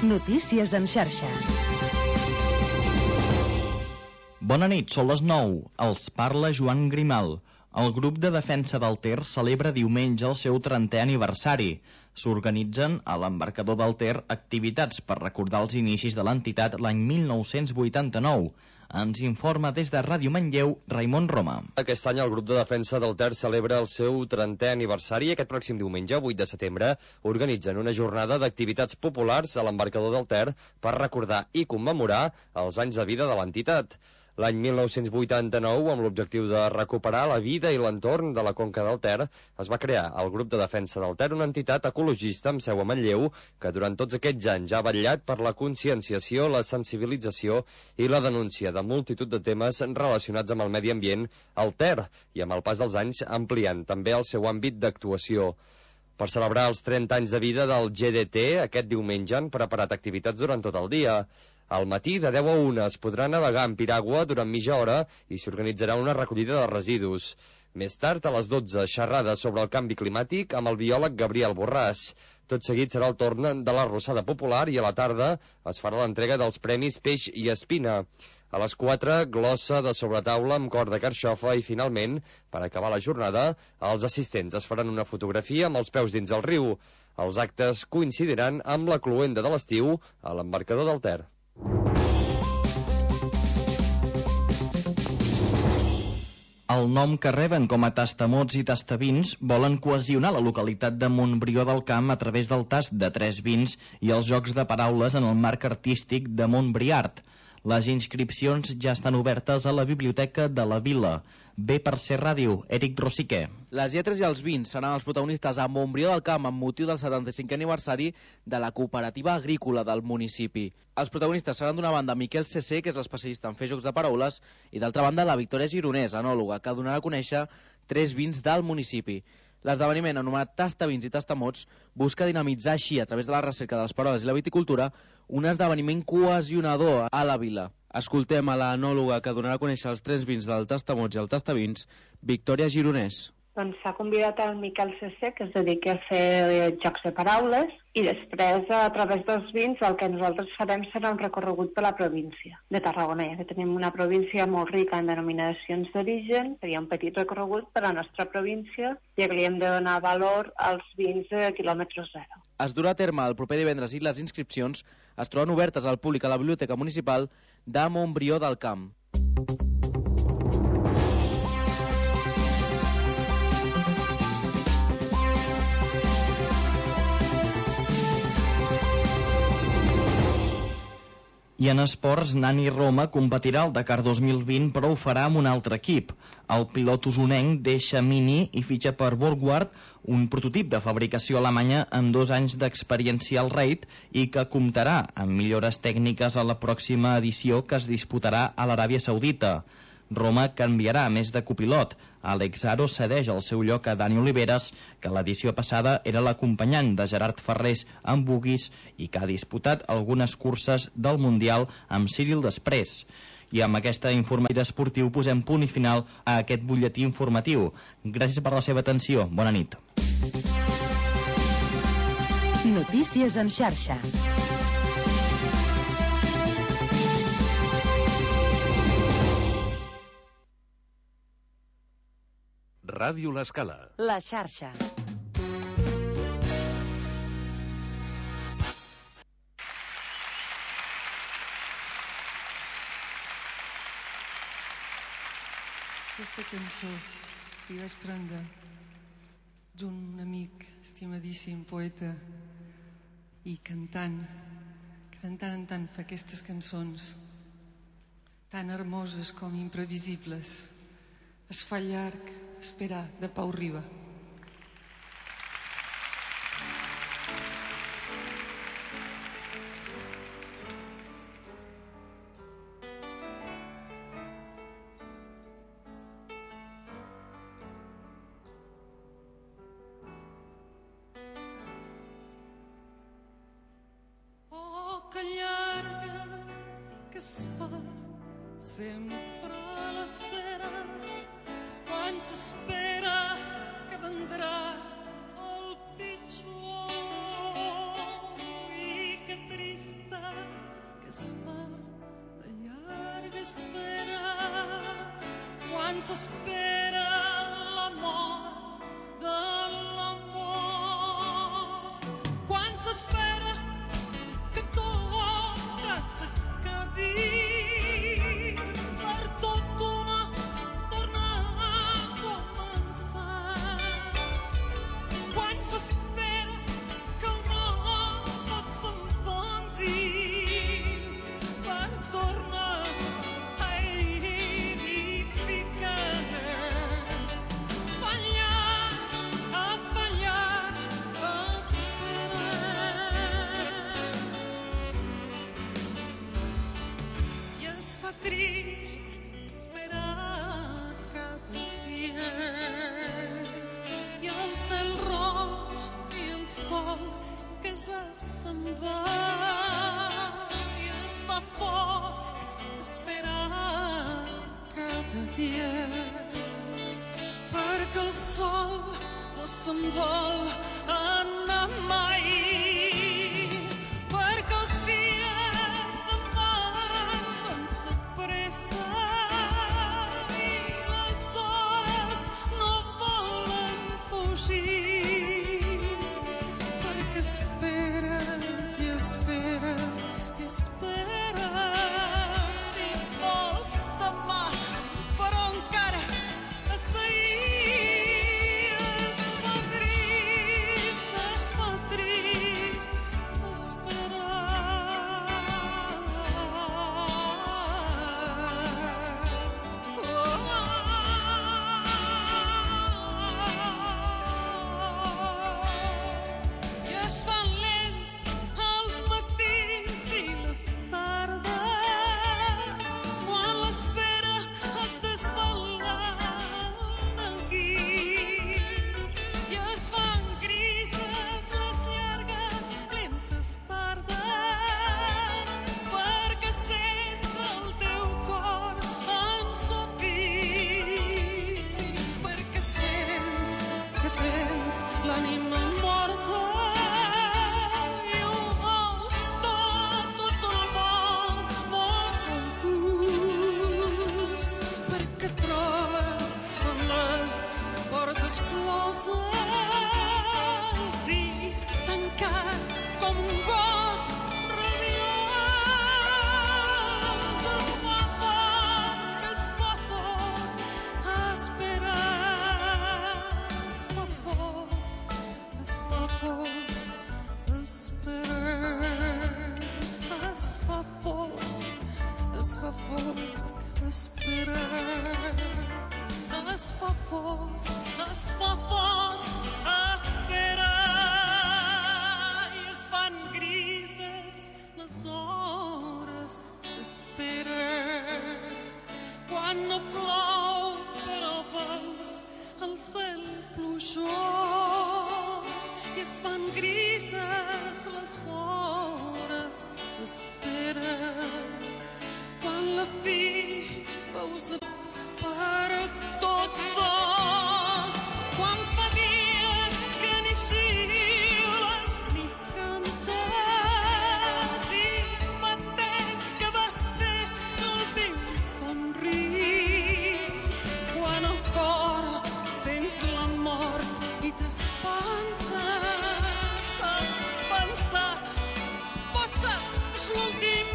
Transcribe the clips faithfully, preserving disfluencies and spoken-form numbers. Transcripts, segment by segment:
Notícies en xarxa. Bona nit, són les nou. Els parla Joan Grimal. El grup de defensa del Ter celebra diumenge el seu trentè aniversari. S'organitzen a l'embarcador del Ter activitats per recordar els inicis de l'entitat l'any mil nou-cents vuitanta-nou. Ens informa des de Ràdio Manlleu, Raimon Roma. Aquest any el grup de defensa del Ter celebra el seu trentè aniversari i aquest pròxim diumenge, vuit de setembre, organitzen una jornada d'activitats populars a l'embarcador del Ter per recordar i commemorar els anys de vida de l'entitat. L'any mil nou-cents vuitanta-nou, amb l'objectiu de recuperar la vida i l'entorn de la conca del Ter, es va crear el grup de defensa del Ter, una entitat ecologista amb seu a Manlleu, que durant tots aquests anys ha vetllat per la conscienciació, la sensibilització i la denúncia de multitud de temes relacionats amb el medi ambient al Ter, i amb el pas dels anys ampliant també el seu àmbit d'actuació. Per celebrar els trenta anys de vida del G D T, aquest diumenge han preparat activitats durant tot el dia. Al matí, de deu a una, es podrà navegar en piragua durant mitja hora i s'organitzarà una recollida de residus. Més tard, a les dotze, xerrada sobre el canvi climàtic amb el biòleg Gabriel Borràs. Tot seguit serà el torn de l'arrossada popular i a la tarda es farà l'entrega dels premis Peix i Espina. A les quatre, glossa de sobretaula amb cor de carxofa i, finalment, per acabar la jornada, els assistents es faran una fotografia amb els peus dins el riu. Els actes coincidiran amb la cloenda de l'estiu a l'embarcador del Ter. El nom que reben com a tastamots i tastabins volen cohesionar la localitat de Montbrió del Camp a través del tast de tres vins i els jocs de paraules en el marc artístic de Montbriart. Les inscripcions ja estan obertes a la Biblioteca de la Vila. Bé per ser ràdio, Eric Rosiquer. Les lletres i els vins seran els protagonistes a Montbrió del Camp amb motiu del setanta-cinquè aniversari de la cooperativa agrícola del municipi. Els protagonistes seran d'una banda Miquel Cessé, que és l'especialista en fer jocs de paraules, i d'altra banda la Victòria Gironès, enòloga, que donarà a conèixer tres vins del municipi. L'esdeveniment, anomenat Tastavins i Tastamots, busca dinamitzar així, a través de la recerca de les paraules i la viticultura, un esdeveniment cohesionador a la vila. Escoltem a l'enòloga que donarà a conèixer els tres vins del Tastamots i el Tastavins, Victòria Gironès. Doncs s'ha convidat el Miquel Cessé, que es dedica a fer jocs de paraules, i després, a través dels vins, el que nosaltres farem serà un recorregut per la província de Tarragona, que tenim una província molt rica en denominacions d'origen. Seria un petit recorregut per a la nostra província, ja que li hem de donar valor als vins de quilòmetre zero. Es durà a terme el proper divendres i les inscripcions es troben obertes al públic a la Biblioteca Municipal de Montbrió del Camp. I en esports, Nani Roma competirà al Dakar dos mil vint, però ho farà amb un altre equip. El pilot usonenc deixa Mini i fitxa per Borgward, un prototip de fabricació alemanya amb dos anys d'experiència al raid i que comptarà amb millores tècniques a la pròxima edició que es disputarà a l'Aràbia Saudita. Roma canviarà a més de copilot. Alex Aro cedeix el seu lloc a Dani Oliveres, que l'edició passada era l'acompanyant de Gerard Ferrés amb buguis i que ha disputat algunes curses del Mundial amb Cyril després. I amb aquesta informació esportiu posem punt i final a aquest butlletí informatiu. Gràcies per la seva atenció. Bona nit. Notícies en xarxa. Ràdio L'Escala. La xarxa. Aquesta cançó que vaig prendre d'un amic, estimadíssim poeta, i cantant, que de tant en tant fa aquestes cançons tan hermoses com imprevisibles. Es fa llarg esperar, de Pau Riba. Oh, que llarga que es fa sempre a l'espera, quan s'espera que vendrà el pitjor, i que trist quan s'espera la mort de l'amor, quan s'espera que tot ja s'acabi, per tot una tornar a començar, quan s'espera que el món tot s'enfonsi, per tornar a edificar. Espatllar, espatllar, esperar. I es fa trist esperar cada dia, i el cel roig i el sol que ja se'n va, i es fa fosc esperar cada dia, perquè el sol no se'n vol anar mai, perquè els dies se'n van sense pressa i les hores no volen fugir, perquè esperes i esperes i esperes i vols demà, però encara és ahir. Es fa trist, es fa trist esperar. I es fan lents els matins i les tardes, quan l'espera et desvela el guit, i es fan grises les llargues lentes tardes, perquè sents el teu cor ensopit, sí, perquè sents que tens l'ànima morta i ho veus tot, tot el món molt confús, perquè et trobes amb les portes closes i tancat com un gos rabiós. Es fa fosc, es fa fosc esperar. Es fa fosc, es fa fosc esperar. Es fa fosc, es fa fosc esperar. Es fa fosc, es fa fosc esperar. I es fan grises les hores d'espera, quan no plou però veus el cel plujós, i es fan grises les hores d'espera, quan la fi veus per tots dos, quan fa dies que ni xiules ni cantes, i fa temps que vas fer l'últim somrís, quan el cor sents la mort i t'espantes a pensar potser és l'últim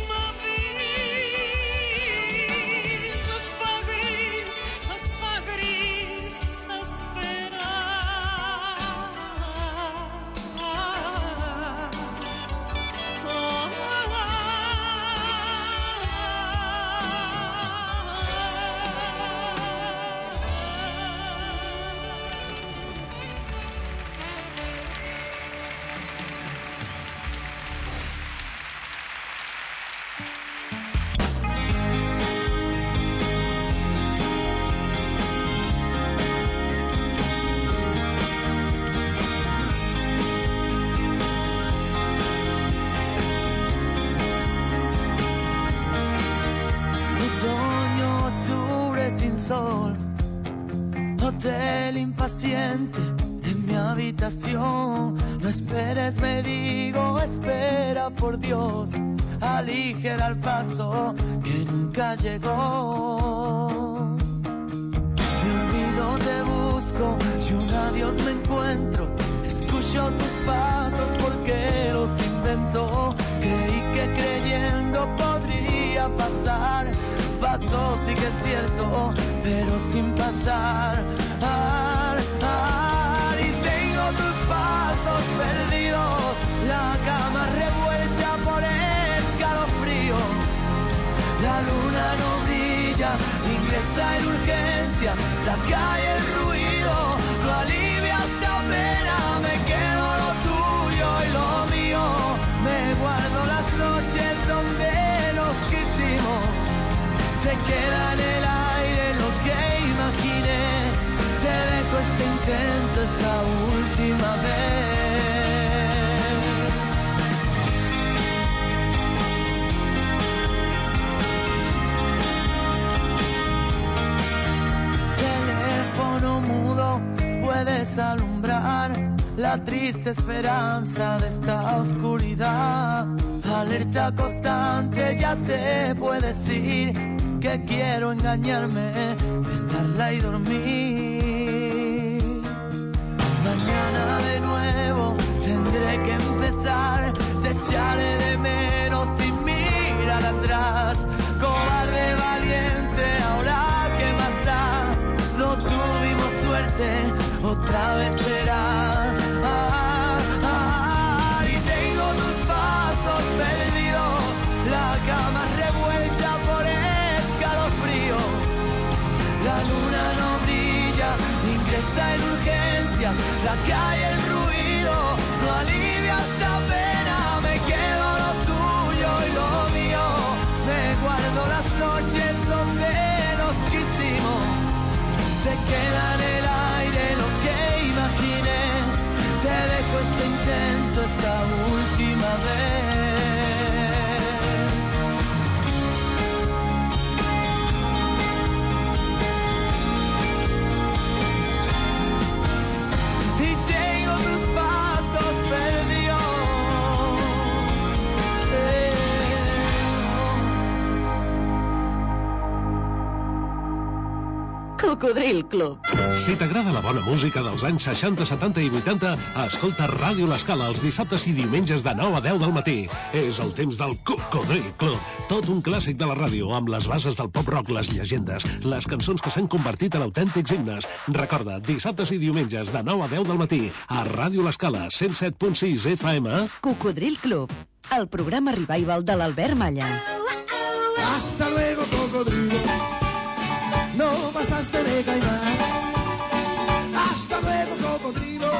avís. Es fa gris, es fa gris sol, hotel impaciente en mi habitación. No esperes, me digo, espera por Dios, aligera el paso que nunca llegó. Dios me encuentro. Escucho tus pasos porque los inventó. Creí que creyendo podría pasar. Pasó, sí que es cierto, pero sin pasar. Ar, ar, y tengo tus pasos perdidos. La cama revuelta por escalofrío. La luna no brilla, ingresa en urgencias. La calle, el ruido, no alivia esta pena. Me quedo lo tuyo y lo mío. Me guardo las noches donde nos quisimos. Se queda en el aire lo que imaginé. Te dejo este intento esta última vez. Teléfono mudo, puedes alumbrar la triste esperanza de esta oscuridad. Alerta constante, ya te puedes ir, que quiero engañarme, besarla y dormir. Mañana de nuevo tendré que empezar, te echaré de menos sin mirar atrás. Cobarde valiente, ahora que más da, no tuvimos suerte, otra vez será. Ah, ah, y tengo tus pasos perdidos, la cama revuelta por escalofrío. La luna no brilla, ingresa en urgencias. La calle, el ruido, no alivia esta pena. Me quedo lo tuyo y lo mío. Me guardo las noches donde nos quisimos. Se queda en el aire lo que imaginé. Te dejo este intento esta última vez. Y tengo tus pasos perdidos. Eh. Cocodril Club. Si t'agrada la bona música dels anys seixanta, setanta i vuitanta, escolta Ràdio L'Escala els dissabtes i diumenges de nou a deu del matí. És el temps del Cocodril Club. Tot un clàssic de la ràdio, amb les bases del pop-rock, les llegendes, les cançons que s'han convertit en autèntics himnes. Recorda, dissabtes i diumenges de nou a deu del matí, a Ràdio L'Escala, cent set punt sis F M. Cocodril Club, el programa revival de l'Albert Malla. Hasta luego, cocodrilo. No pasaste de caimán. Hasta luego, cocodrilo.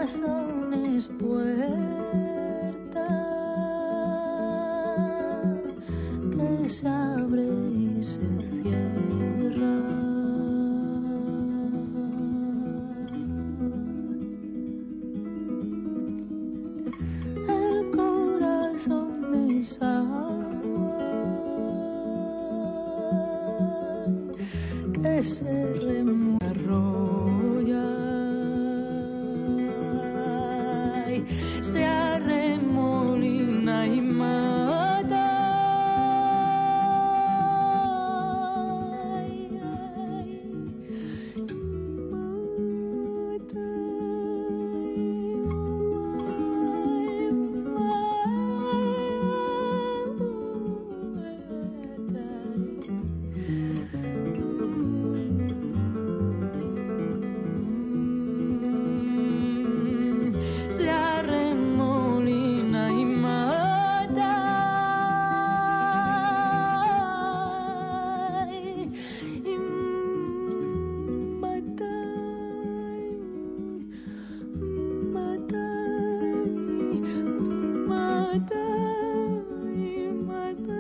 corazón es puerta que se abre y se cierra. El corazón es agua que se remuarrolla, se arremolina y mata. Ay, ay, mata. Se arremolina y mata. Y mata. Mata. Mata. Y mata.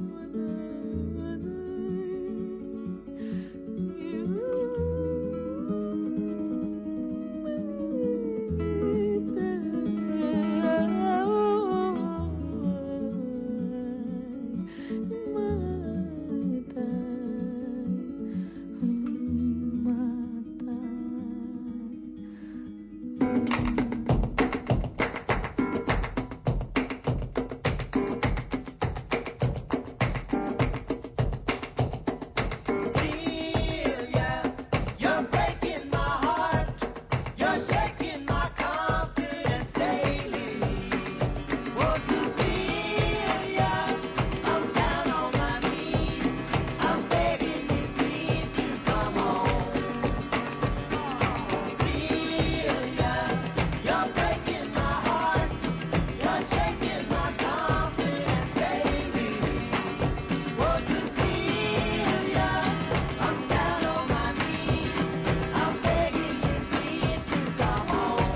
You're breaking my heart. You're shaking my confidence daily. Oh, Cecilia, I'm down on my knees. I'm begging you, please, to come home. Cecilia, you're breaking my heart. You're shaking my confidence daily. Oh, Cecilia, I'm down on my knees. I'm begging you, please, to come home.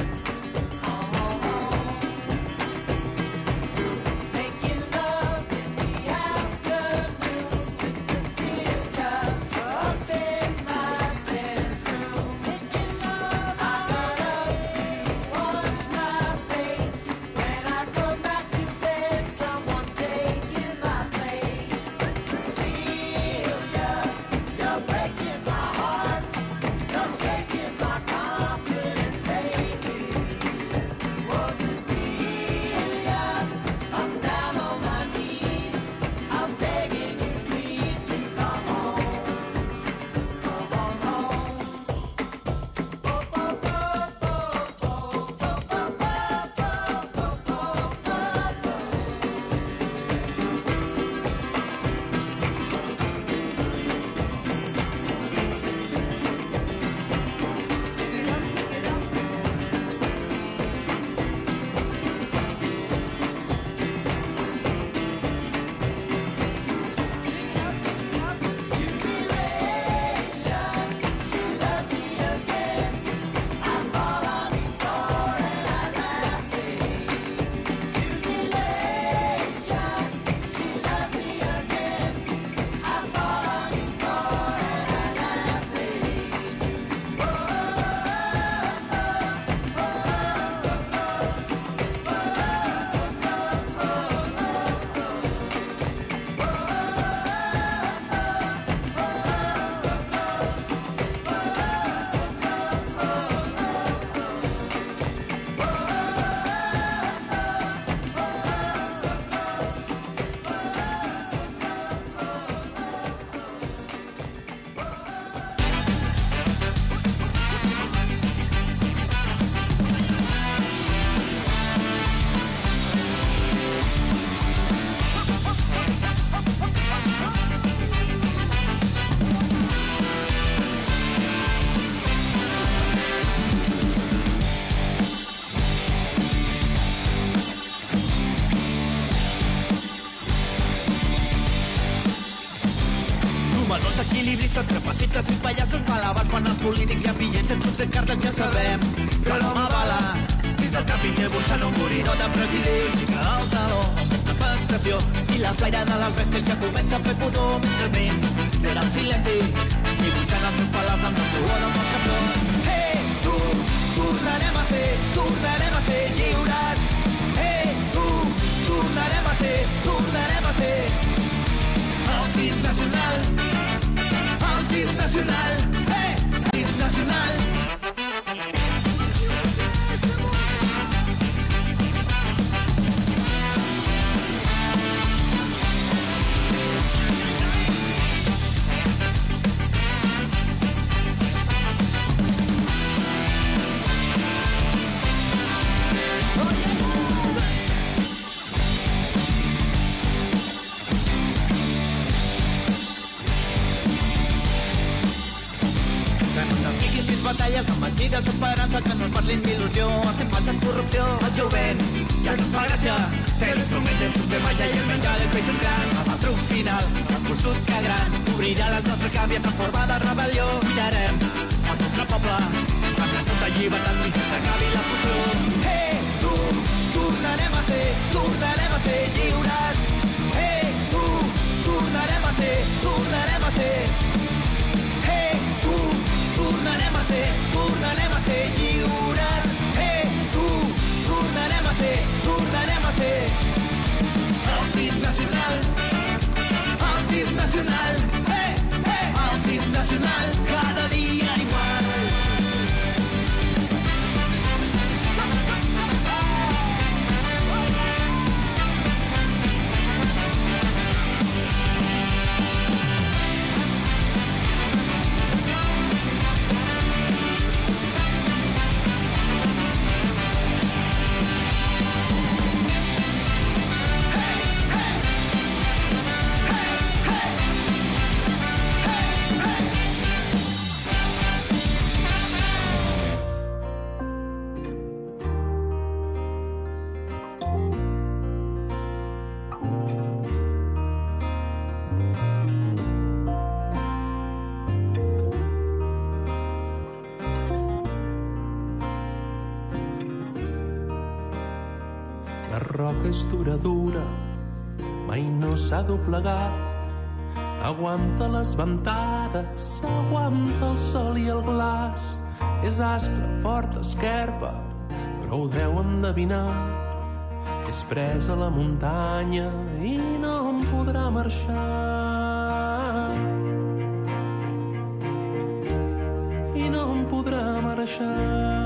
Making love in the afternoon with Cecilia up in my bedroom. Making love, I gotta wash my face. When I go back to bed, someone's taking my place. Cecilia, you're breaking my heart. You're shaking my confidence, baby. Oh, Cecilia, I'm down on my knees. I'm begging you, please, to come home. Come on home. equilibristes, trapecistes i pallassos malabars fan els polítics i apillets sense cartes ja sabem que l'home bala trepitger burxant un buridor de president. Fica el taló, l'expectació i la flaire de les bèsties que comença a fer pudor mentre el vents era el silenci i buscant els seus palaus amb el suor del nostre front. Hey, tu, tornarem a ser, tornarem a ser lliures. Hey, tu, tornarem a ser, tornarem a ser el circ nacional, el circ nacional, hey, el circ nacional. Batalles amb mentides d'esperança que no es parlin d'il·lusió. Estem falta corrupció, el jovent ja no es fa gràcia. Ser l'instrument del sistema ja i el menjar del peixos gran. Amb el truc final, els cursos quedaran. Obrirà les nostres càvies en forma de rebel·lió. Mirarem el nostre poble, la cançó de llibertat fins que s'acabi la fusió. Hey, tu, tornarem a ser, tornarem a ser lliures. Hey, tu, tornarem a ser, tornarem a ser. Hey, tu, tornarem a ser, tornarem a ser lliures. Hey, tu, tornarem a ser, tornarem a ser el circ nacional, el circ nacional, hey, hey, el circ nacional, cada dia igual. És dura, dura, mai no s'ha doblegat. Aguanta les ventades, aguanta el sol i el glaç. És aspre, forta, esquerpa, però ho deu endevinar. És presa a la muntanya i no em podrà marxar. I no em podrà marxar.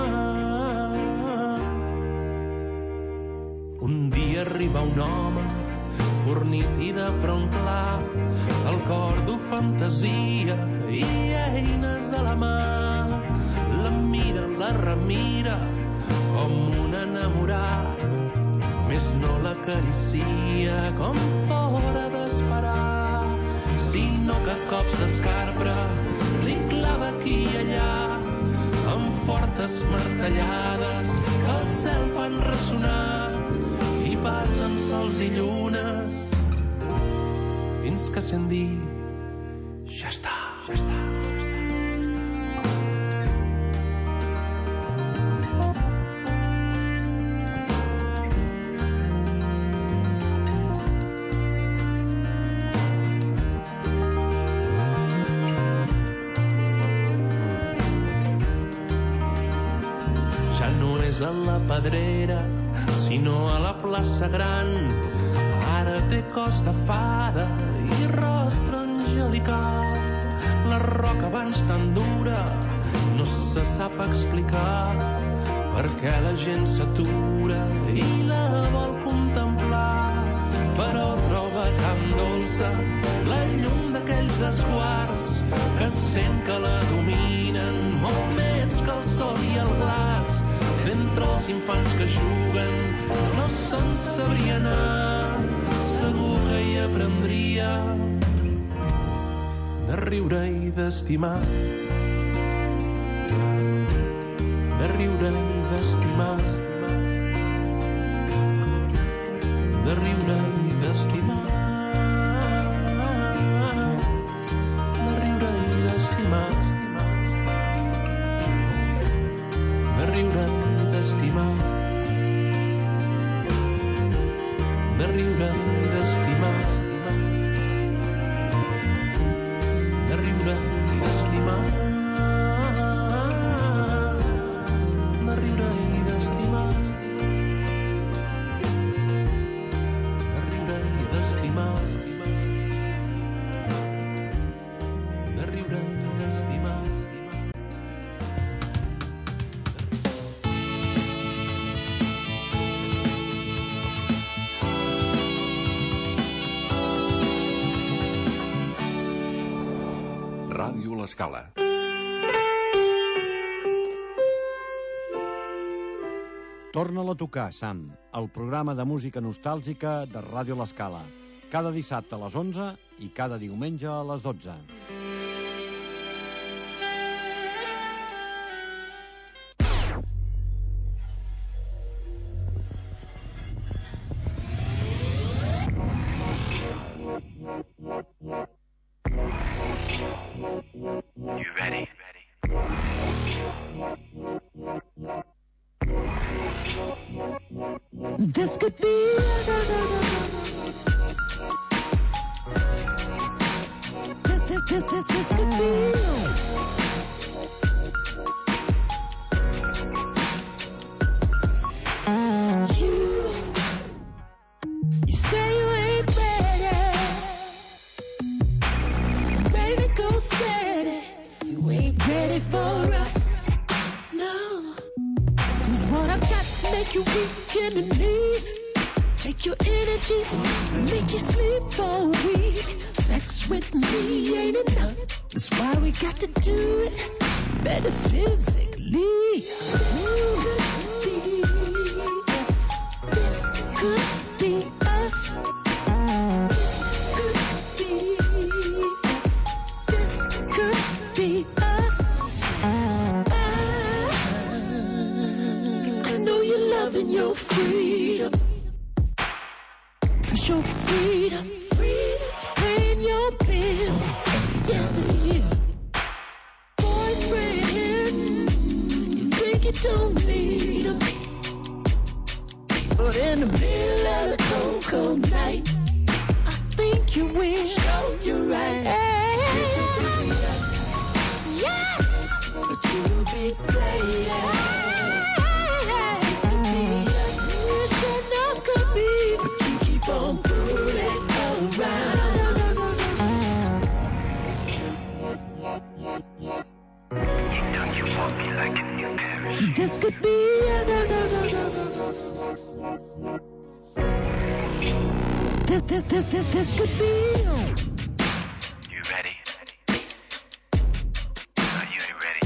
Un dia arriba un home, fornit i de front clar, el cor du fantasia i eines a la mà. La mira, la remira, com un enamorat, més no l'acaricia com fora d'esperar, sinó que cops d'escarpra li clava aquí i allà, amb fortes martellades que el cel fan ressonar. I passen sols i llunes fins que sent dir ja està, ja està, ja està. Ja no és a la Pedrera, sinó a la plaça Gran. Ara té cos de fada i rostre angelical. La roca abans tan dura no se sap explicar per què la gent s'atura i la vol contemplar. Però troba tan dolça la llum d'aquells esguards que sent que la dominen molt més que el sol i el glaç. D'entre els infants que juguen no se'n sabria anar, segur que hi aprendria de riure i d'estimar, de riure i d'estimar, de riure i d'estimar, de riure i d'estimar, de riure i d'estimar. l'Escala. Torna-la a tocar, Sam, el programa de música nostàlgica de Ràdio l'Escala. Cada dissabte a les onze i cada diumenge a les dotze. You ready? This could be this, this, this, this, this could be you. You say you ain't ready, ready to go steady. You ain't ready for us, no. 'Cause what I've got to make you weak in the knees, take your energy, make you sleep for a week. Sex with me ain't enough, that's why we got to do it better physically. Ooh, could be us. This could be us. This could be us. This could be us. I know you're loving your freedom, 'cause your freedom, freedom's paying your bills. Yes, it is. Boyfriends, you think you don't need them, but in the middle of the cold, cold night, I think you will show you right. This could be us. Yes, but you'll be playing. This could be us. Wish it not could be, but you keep on fooling around. You know you want me like a new parachute. This could be this, this, this, this, this could be. You ready? Are you ready?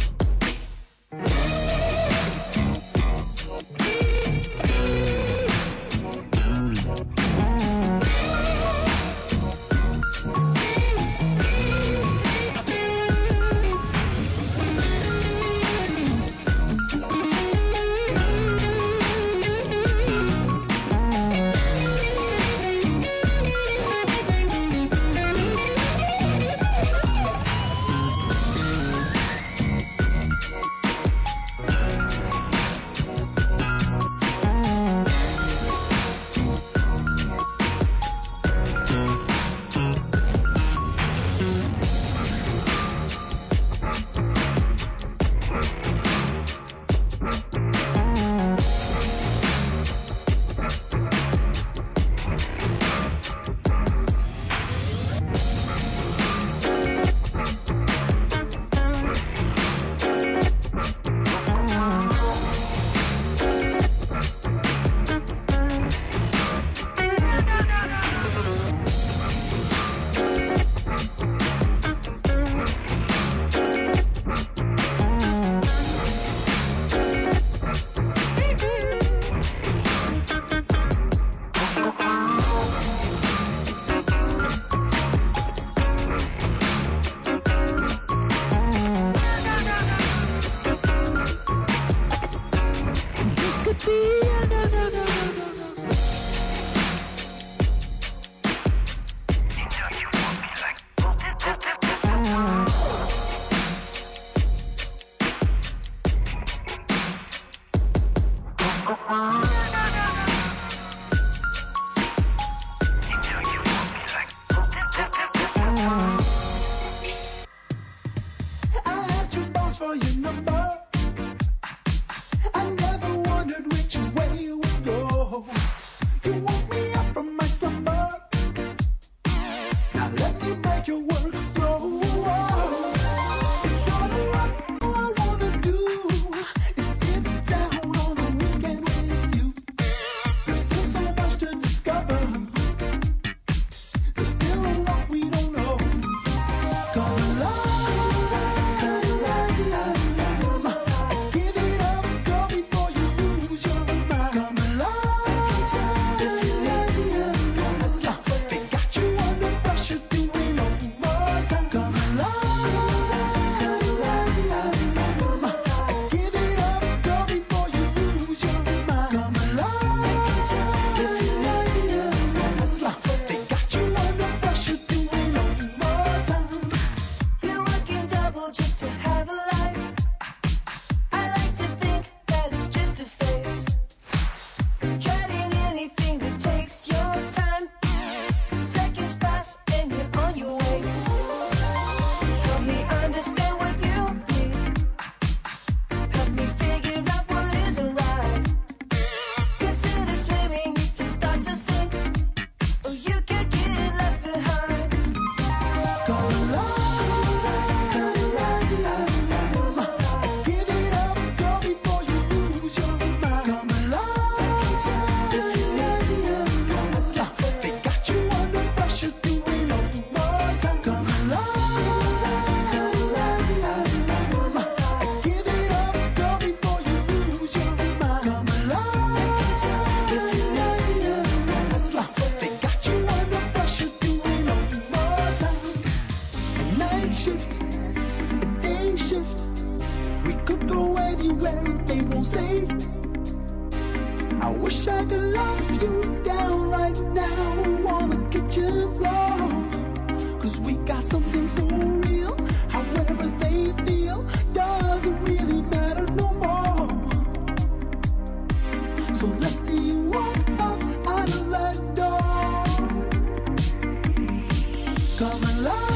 I asked you both for your number. I never wondered which way don't say. I wish I could lock you down right now on the kitchen floor. Cause we got something so real. However they feel doesn't really matter no more. So let's see you walk up out of that door. Come alive.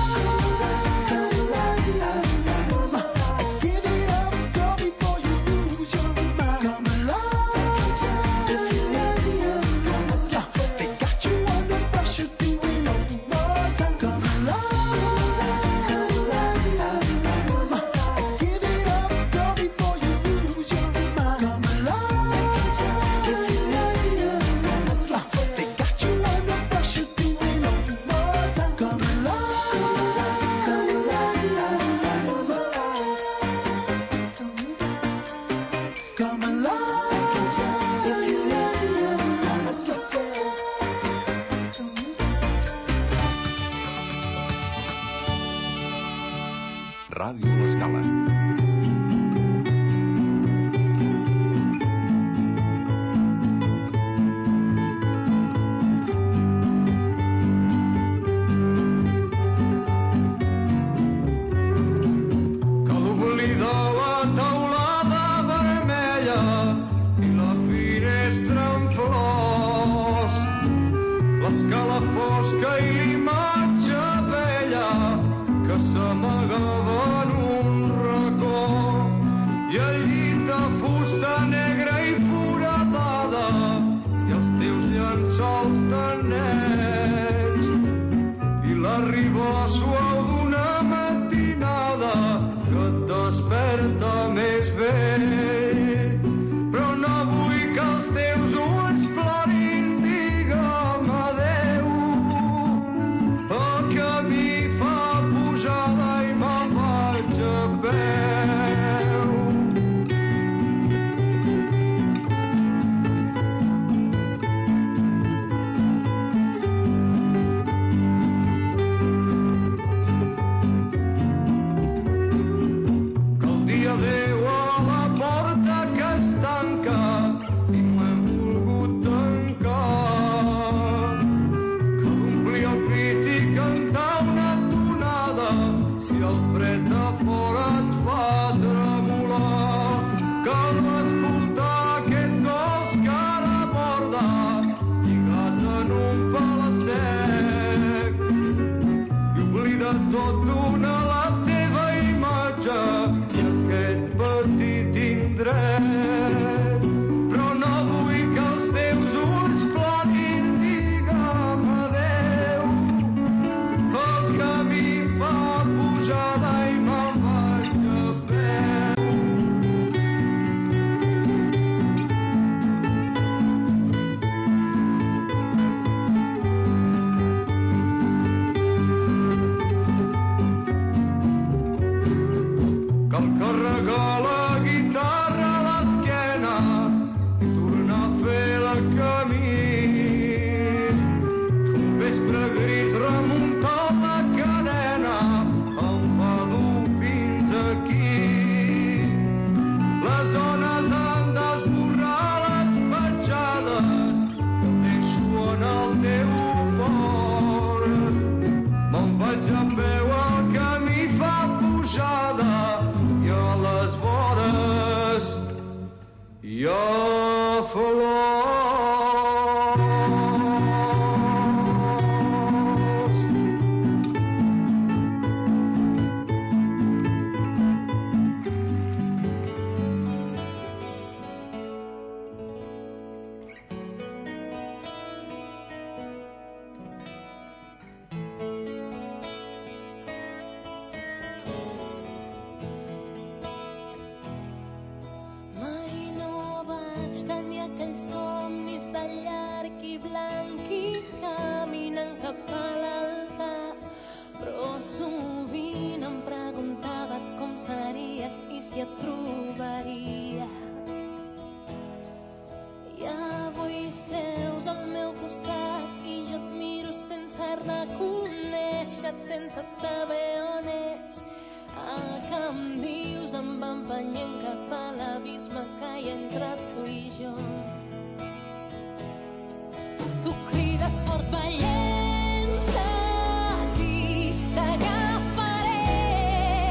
Ràdio L'Escala. Sense saber on ets, el que em dius em va empenyent cap a l'abisme que hi ha crides fort, Vallença, aquí t'agafaré.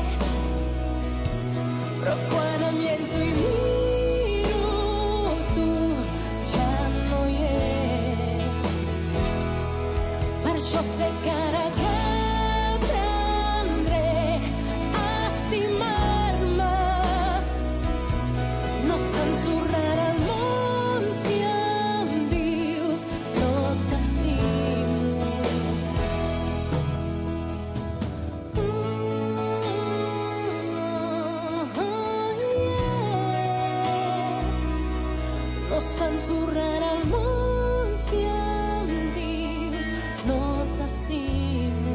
Però quan em llenço i miro, tu ja no hi ets. Per això sé que ara aprendré a estimar-me. No s'ensorrarà el món si em dius no t'estimo. Oh, yeah. No s'ensorrarà el món si em dius no t'estimo.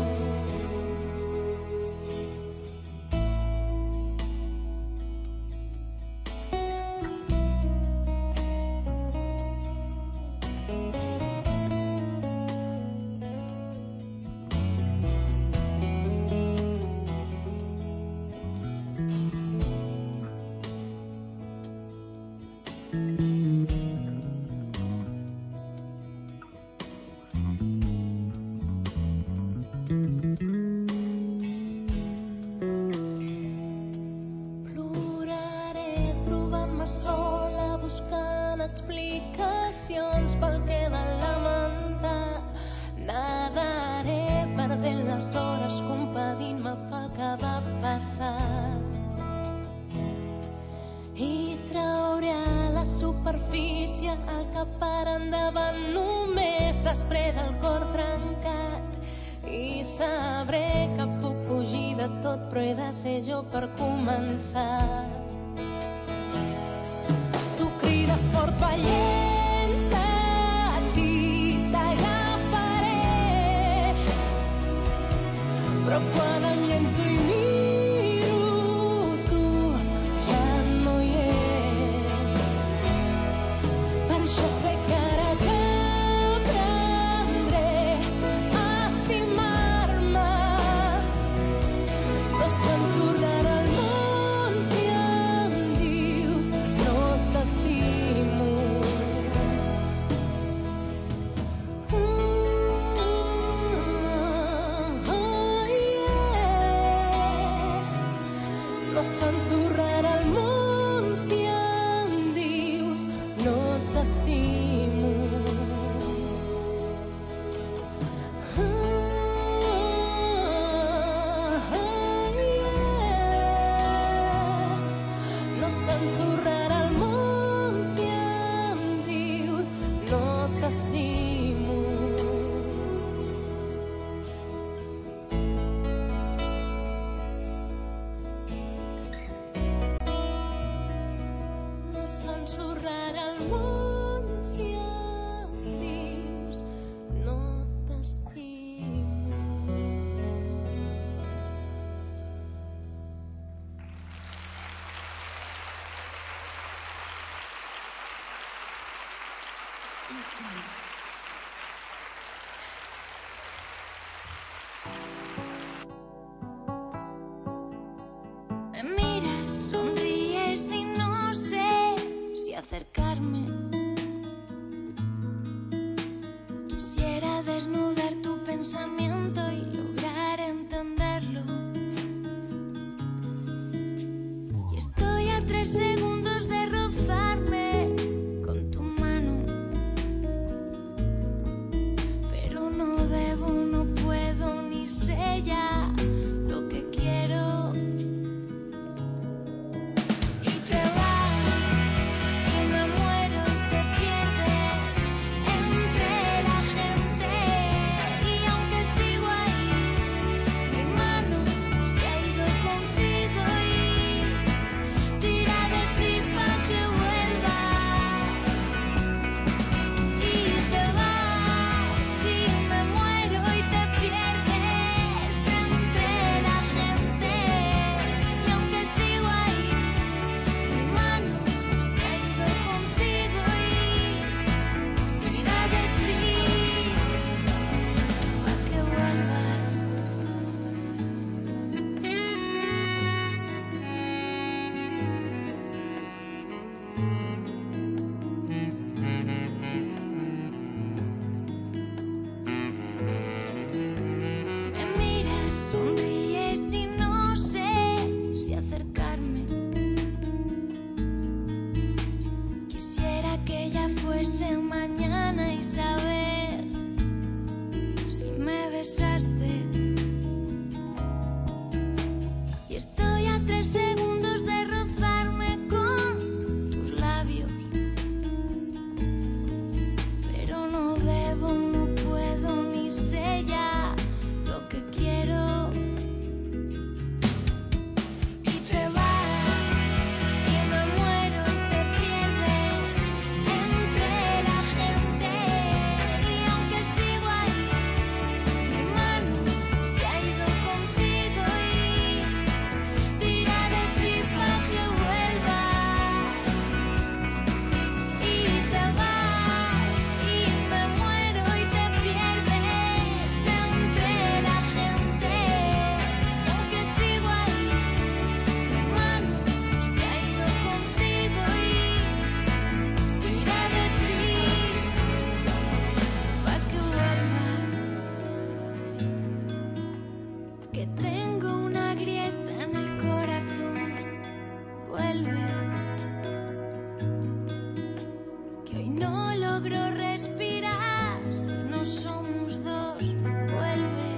Ploraré trobant-me sola buscant explicacions pel que he de lamentar. Nadaré perdent les hores compadint-me pel que va passar. I trauré a la superfície el que per endavant només després el cor trencat. I sabré que puc fugir de tot, però he de ser jo per començar. Tu crides fort, Vallença, aquí t'agafaré. Però quan em llenço i miro, tu ja no hi ets. Per això sé que ara aprendré a estimar-me. No s'ensorrarà el món si em dius no t'estimo. Oh, oh, yeah. No s'ensorrarà el món si em dius no t'estimo. Oh, yeah. No s'ensorrarà el món si em dius no t'estimo. No s'ensorrarà el món si em dius no t'estimo. Me miras, sonríes y no sé si acercarme. Quisiera desnudar tu pensamiento y lograr entenderlo. Y estoy a tres segundos de rozarme con tu mano. Pero no debo, no puedo, ni sé ya lo que quiero. Y te vas, y me muero, te pierdes entre la gente. Y aunque sigo ahí, mi mano se ha ido contigo y tira de ese mañana y saber si me besaste. Y estoy a tres segundos de rozarme con tus labios, pero no debo, no puedo, ni sé ya lo que quiero. Y te vas y me muero y te pierdes entre la gente. Y aunque sigo ahí, mi mano se ha ido contigo y tira de ti pa' que vuelvas. Y te vas y me muero y te pierdes entre la gente. Y aunque sigo ahí, mi mano se ha ido contigo y tira de ti pa' que vuelvas. Que tengo una grieta en el corazón, vuelve. Que hoy no logro respirar si no somos dos, vuelve.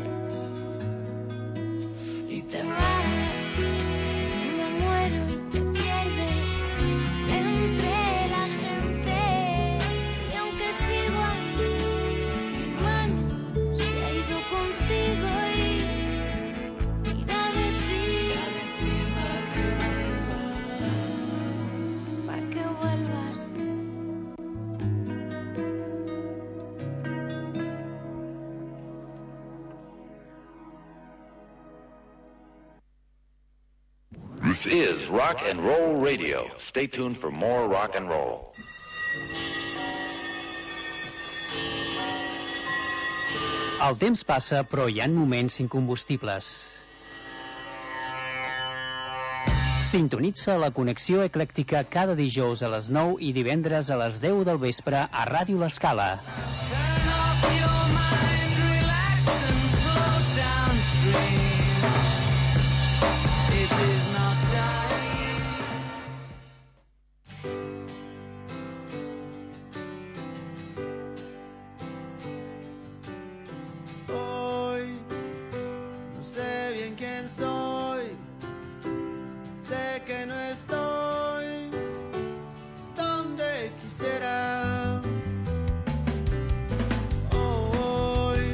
Y te vas y me muero y te pierdes entre la gente. Y aunque sigo ahí, mi mano se ha ido contigo y tira de ti pa' que vuelvas, pa' que vuelvas. This is Rock and Roll Radio. Stay tuned for more rock and roll. El temps passa, però hi ha moments incombustibles. Sintonitza la connexió eclèctica cada dijous a les nou i divendres a les deu del vespre a Ràdio L'Escala. Hoy no sé bien quién soy, sé que no estoy donde quisiera. Hoy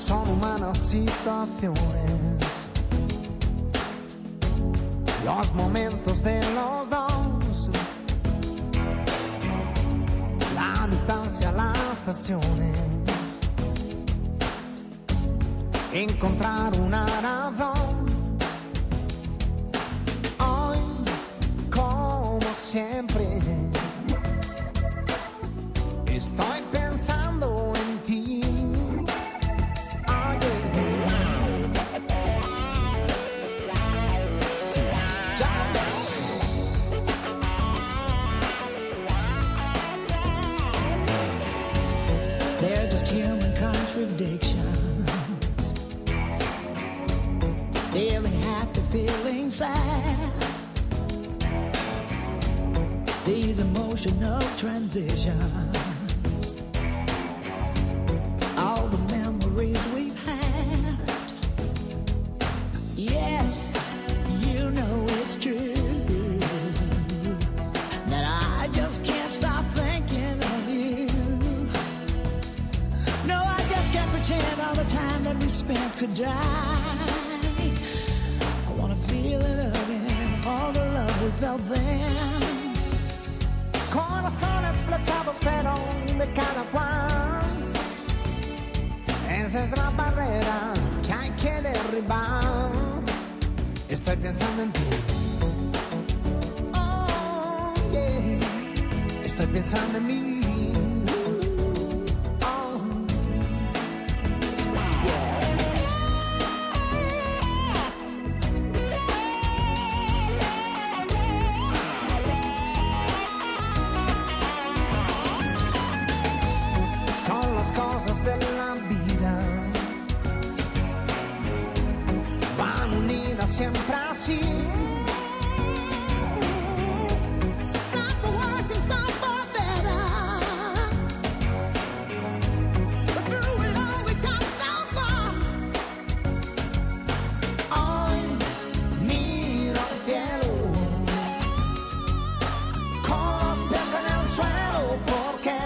son humanas situaciones, los momentos de los dos, la distancia, las pasiones, encontrar una razón. Hoy, como siempre, estoy pensando en ti. Sí, ya ves. There's just human contradictions, feeling happy, feeling sad, these emotional transitions, all the memories we've had. Yes, you know it's true that I just can't stop thinking of you. No, I just can't pretend all the time that we spent could die. I wanna feel it again, all the love we felt then. Corazones flechados pero de cada cual. Esa es la barrera que hay que derribar. Estoy pensando en ti. Oh, yeah. Estoy pensando en mí. Oh, yeah. Son las cosas de la vida, van unidas siempre así. Some for worse and some for better, but through it all we come so far. Hoy miro al cielo con los pies en el suelo, porque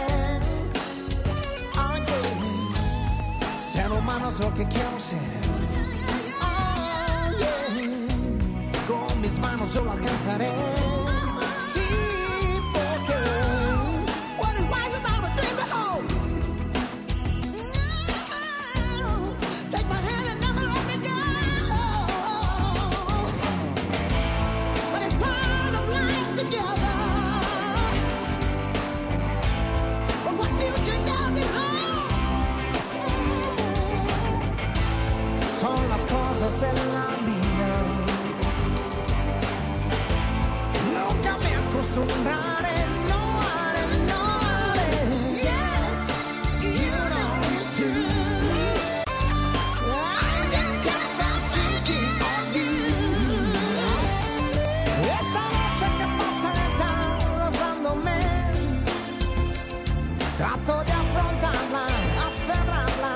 ser humano es lo que quiero ser. Oh, yeah. Con mis manos yo lo alcanzaré. Sí, porque what is life without a dream to hold? No. Take my hand and never let me go. But it's part of life together. But what future does is hold. Son las cosas de la vida. Nunca me acostumbraré, no haré, no haré. Yes, you know it's true. I just can't stop thinking of you. Esta noche que pasa lenta rozándome, trato de afrontarla, aferrarla.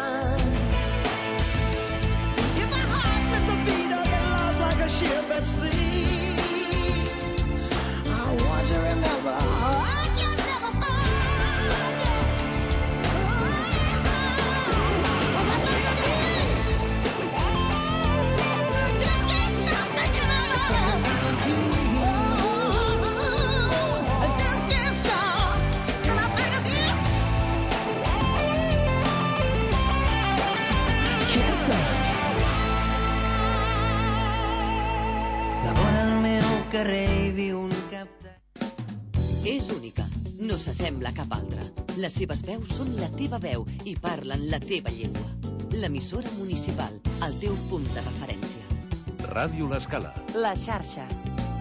A ship at sea. I want you to remember, I can never forget. What I think of you. I just can't stop thinking of us. I just can't stop. And I think of you. Can't stop. És única, no s'assembla a cap altra. Les seves veus són la teva veu i parlen la teva llengua. L'emissora municipal, el teu punt de referència. Ràdio L'Escala. La xarxa.